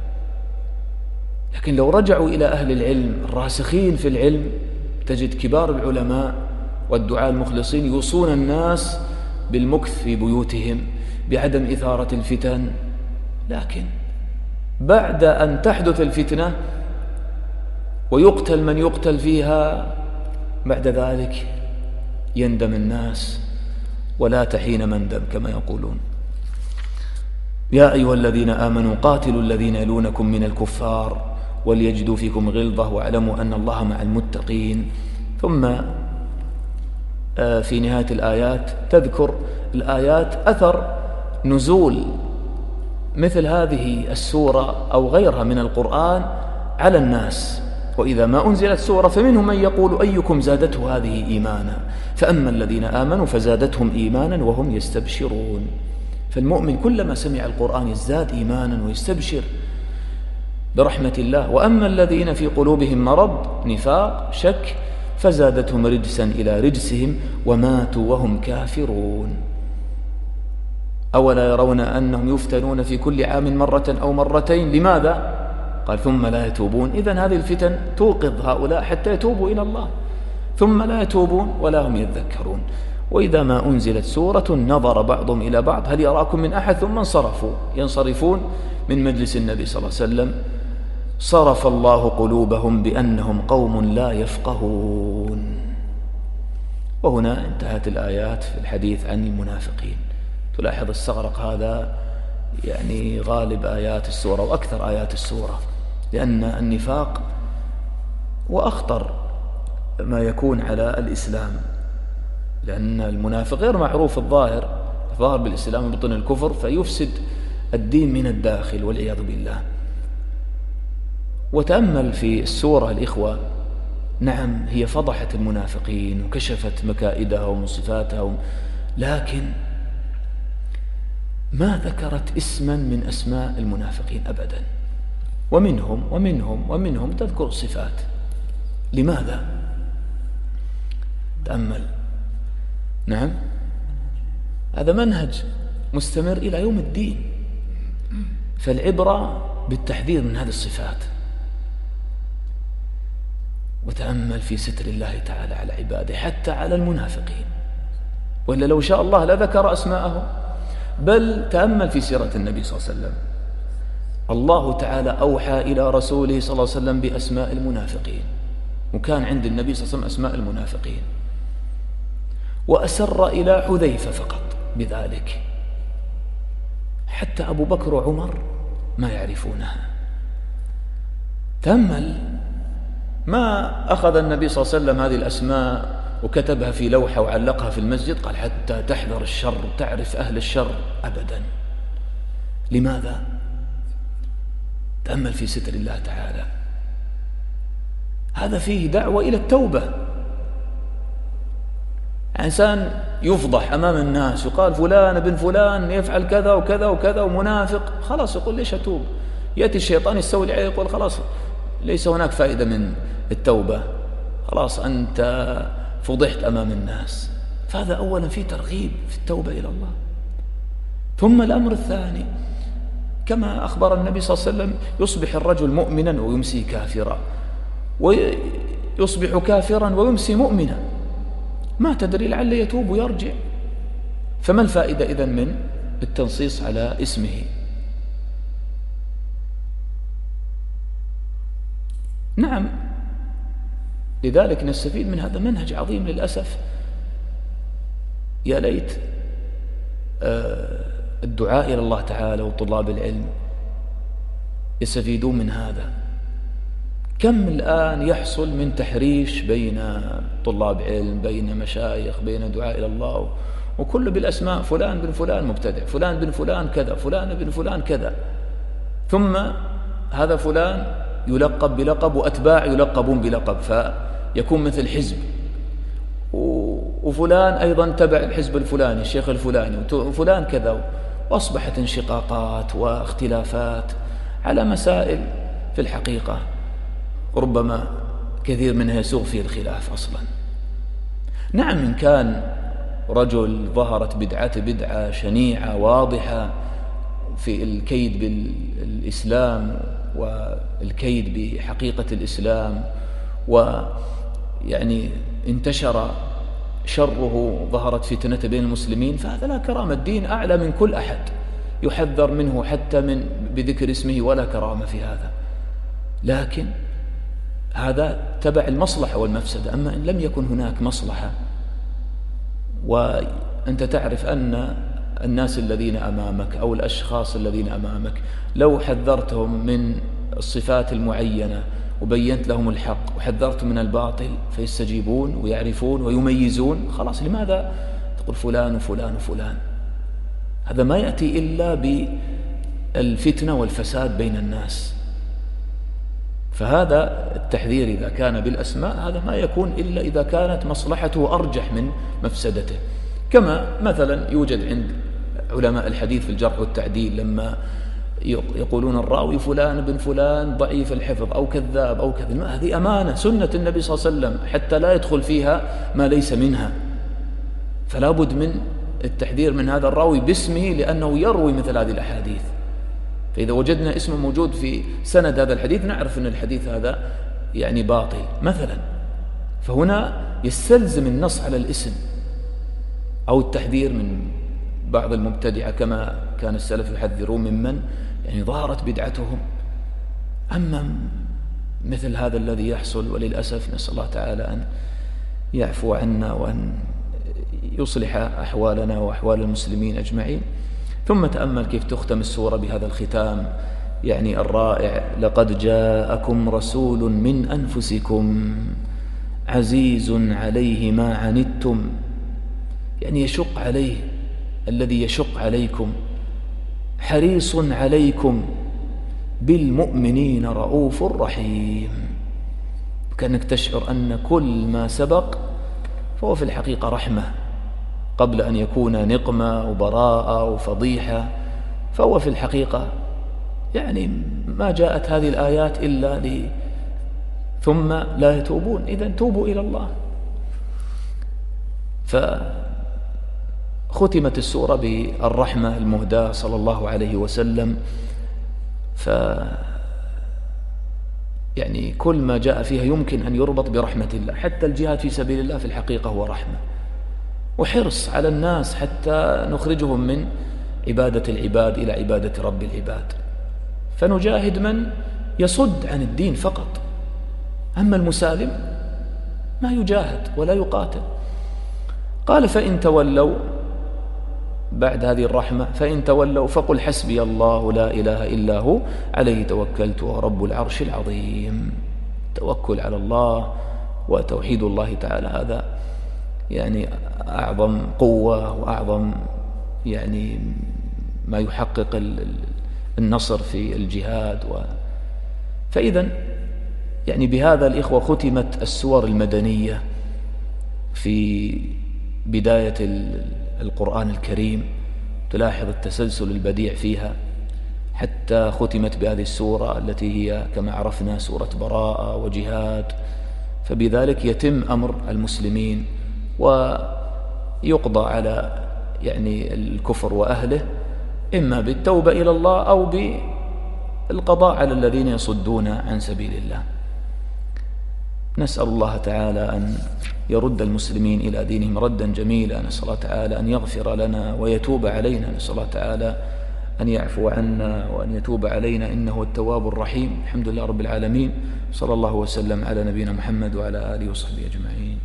لكن لو رجعوا إلى أهل العلم الراسخين في العلم، تجد كبار العلماء والدعاة المخلصين يوصون الناس بالمكث في بيوتهم بعدم إثارة الفتن. لكن بعد أن تحدث الفتنة ويقتل من يقتل فيها، بعد ذلك يندم الناس ولا تحين مندم كما يقولون. يا أيها الذين آمنوا قاتلوا الذين يلونكم من الكفار وليجدوا فيكم غلظة واعلموا أن الله مع المتقين. ثم في نهاية الآيات تذكر الآيات أثر نزول مثل هذه السورة أو غيرها من القرآن على الناس. وإذا ما أنزلت سورة فمنهم من يقول أيكم زادته هذه إيمانا، فأما الذين آمنوا فزادتهم إيمانا وهم يستبشرون. فالمؤمن كلما سمع القرآن يزداد إيمانا ويستبشر برحمة الله. وأما الذين في قلوبهم مرض نفاق شك فزادتهم رجسا إلى رجسهم وماتوا وهم كافرون. أولا يرون أنهم يفتنون في كل عام مرة أو مرتين؟ لماذا؟ قال ثم لا يتوبون. إذن هذه الفتن توقظ هؤلاء حتى يتوبوا إلى الله، ثم لا يتوبون ولا هم يذكرون. وإذا ما أنزلت سورة نظر بعضهم إلى بعض هل يراكم من أحد ثم ينصرفون من مجلس النبي صلى الله عليه وسلم. صرف الله قلوبهم بأنهم قوم لا يفقهون. وهنا انتهت الآيات في الحديث عن المنافقين. تلاحظ السغرق هذا يعني غالب آيات السورة وأكثر آيات السورة، لأن النفاق وأخطر ما يكون على الإسلام، لأن المنافق غير معروف الظاهر بالإسلام وبطن الكفر، فيفسد الدين من الداخل والعياذ بالله. وتأمل في السورة الإخوة، نعم هي فضحت المنافقين وكشفت مكائدهم وصفاتهم، لكن ما ذكرت اسما من أسماء المنافقين أبدا. ومنهم تذكر صفات. لماذا؟ تأمل. نعم هذا منهج مستمر إلى يوم الدين، فالعبرة بالتحذير من هذه الصفات. وتأمل في ستر الله تعالى على عباده حتى على المنافقين، وإلا لو شاء الله لذكر أسماءهم. بل تأمل في سيرة النبي صلى الله عليه وسلم، الله تعالى أوحى إلى رسوله صلى الله عليه وسلم بأسماء المنافقين، وكان عند النبي صلى الله عليه وسلم أسماء المنافقين، وأسر إلى حذيفة فقط بذلك، حتى أبو بكر وعمر ما يعرفونها. تأمل، ما أخذ النبي صلى الله عليه وسلم هذه الأسماء وكتبها في لوحة وعلقها في المسجد قال حتى تحذر الشر تعرف أهل الشر، أبدا. لماذا؟ تأمل في ستر الله تعالى. هذا فيه دعوة إلى التوبة. إنسان يفضح أمام الناس يقال فلان ابن فلان يفعل كذا وكذا وكذا ومنافق، خلاص يقول ليش أتوب؟ يأتي الشيطان يستولي عليه يقول خلاص ليس هناك فائدة من التوبة، خلاص أنت فضحت أمام الناس. فهذا أولا في ترغيب في التوبة إلى الله. ثم الأمر الثاني، كما أخبر النبي صلى الله عليه وسلم، يصبح الرجل مؤمنا ويمسي كافرا، ويصبح كافرا ويمسي مؤمنا، ما تدري لعل يتوب ويرجع. فما الفائدة إذن من التنصيص على اسمه؟ نعم، لذلك نستفيد من هذا منهج عظيم. للأسف يا ليت الدعاء إلى الله تعالى وطلاب العلم يستفيدون من هذا. كم الآن يحصل من تحريش بين طلاب علم، بين مشايخ، بين دعاء إلى الله، وكل بالأسماء، فلان بن فلان مبتدع، فلان بن فلان كذا، فلان بن فلان كذا. ثم هذا فلان يلقب بلقب وأتباع يلقبون بلقب، فيكون مثل حزب، وفلان أيضا تبع الحزب الفلاني، الشيخ الفلاني، وفلان كذا. وأصبحت انشقاقات واختلافات على مسائل في الحقيقة ربما كثير منها يسوغ فيه الخلاف أصلا. نعم، إن كان رجل ظهرت بدعة شنيعة واضحة في الكيد بالإسلام والكيد بحقيقة الإسلام، ويعني انتشر شره، ظهرت فتنة بين المسلمين، فهذا لا كرامة. الدين أعلى من كل أحد، يحذر منه حتى من بذكر اسمه، ولا كرامة في هذا. لكن هذا تبع المصلحة والمفسدة. أما إن لم يكن هناك مصلحة، وأنت تعرف أن الناس الذين أمامك أو الأشخاص الذين أمامك لو حذرتهم من الصفات المعينة وبينت لهم الحق وحذرت من الباطل فيستجيبون ويعرفون ويميزون، خلاص لماذا تقول فلان وفلان وفلان؟ هذا ما يأتي إلا بالفتنة والفساد بين الناس. فهذا التحذير إذا كان بالأسماء هذا ما يكون إلا إذا كانت مصلحته أرجح من مفسدته، كما مثلا يوجد عند علماء الحديث في الجرح والتعديل لما يقولون الراوي فلان بن فلان ضعيف الحفظ أو كذاب أو كذا، هذه أمانة سنة النبي صلى الله عليه وسلم حتى لا يدخل فيها ما ليس منها، فلا بد من التحذير من هذا الراوي باسمه لأنه يروي مثل هذه الأحاديث. فإذا وجدنا اسمه موجود في سند هذا الحديث نعرف أن الحديث هذا يعني باطل مثلا، فهنا يستلزم النص على الاسم أو التحذير من بعض المبتدعة كما كان السلف يحذرون ممن يعني ظهرت بدعتهم. أما مثل هذا الذي يحصل وللأسف نسأل الله تعالى أن يعفو عنا وأن يصلح أحوالنا وأحوال المسلمين أجمعين. ثم تأمل كيف تختم السورة بهذا الختام يعني الرائع: لقد جاءكم رسول من أنفسكم عزيز عليه ما عنتم، يعني يشق عليه الذي يشق عليكم، حريص عليكم بالمؤمنين رؤوف رحيم. كأنك تشعر أن كل ما سبق فهو في الحقيقة رحمة قبل أن يكون نقمة وبراءة وفضيحة، فهو في الحقيقة يعني ما جاءت هذه الآيات إلا ثم لا يتوبون. إذن توبوا إلى الله. فختمت السورة بالرحمة المهداة صلى الله عليه وسلم، يعني كل ما جاء فيها يمكن أن يربط برحمة الله، حتى الجهاد في سبيل الله في الحقيقة هو رحمة وحرص على الناس حتى نخرجهم من عبادة العباد إلى عبادة رب العباد، فنجاهد من يصد عن الدين فقط، أما المسالم ما يجاهد ولا يقاتل. قال: فإن تولوا، بعد هذه الرحمة، فإن تولوا فقل حسبي الله لا إله إلا هو عليه توكلت ورب العرش العظيم. توكل على الله وتوحيد الله تعالى هذا يعني أعظم قوة وأعظم يعني ما يحقق النصر في الجهاد. فإذا يعني بهذا الإخوة ختمت السور المدنية في بداية القرآن الكريم. تلاحظ التسلسل البديع فيها حتى ختمت بهذه السورة التي هي كما عرفنا سورة براءة وجهاد، فبذلك يتم أمر المسلمين ويقضى على يعني الكفر وأهله، إما بالتوبة إلى الله أو بالقضاء على الذين يصدون عن سبيل الله. نسأل الله تعالى أن يرد المسلمين إلى دينهم ردا جميلا، نسأل الله تعالى أن يغفر لنا ويتوب علينا، نسأل الله تعالى أن يعفو عنا وأن يتوب علينا إنه التواب الرحيم. الحمد لله رب العالمين، صلى الله وسلم على نبينا محمد وعلى آله وصحبه أجمعين.